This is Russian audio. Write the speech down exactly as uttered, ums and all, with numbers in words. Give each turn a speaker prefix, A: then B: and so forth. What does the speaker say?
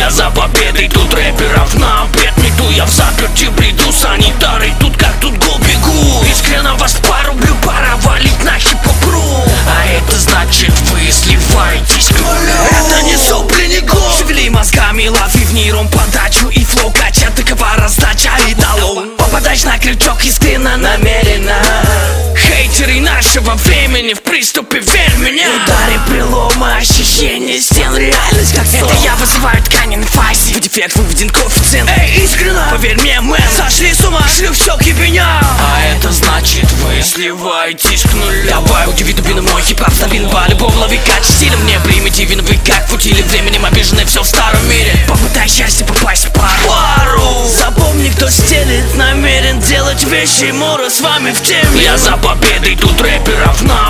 A: Я за победой, тут рэперов на обед не иду. Я в заперти приду, санитары тут как тут гол бегу. Искренно вас порублю, пора валить на хип-хоп-ру. А это значит вы сливаетесь к нулю. Это не сопли, не гол. Шевели мозгами, лови в нейрон подачу и флоу кача. Такова раздача и талон. Попадаешь на крючок искренно, намеренно. Хейтеры нашего времени в приступе, верь мне. Удары прелома, ощущение стен, реальность как сон. Это я вызываю ткани на фазе, в дефект выведен коэффициент. Эй, искренно, поверь мне, мэн, сошли с ума, шлю все кипеня. А это значит вы сливаетесь к нулю. Давай, удиви дубину, мой хип-хап стабилен, по-любому лови кач стилем. Мне примитивен, вы как футили, временем обижены, все в старом мире. Попытай счастье попасть в пару. Запомни, кто стелит, намерен делать вещи, Мора с вами в теме. Я за победой, тут рэперов на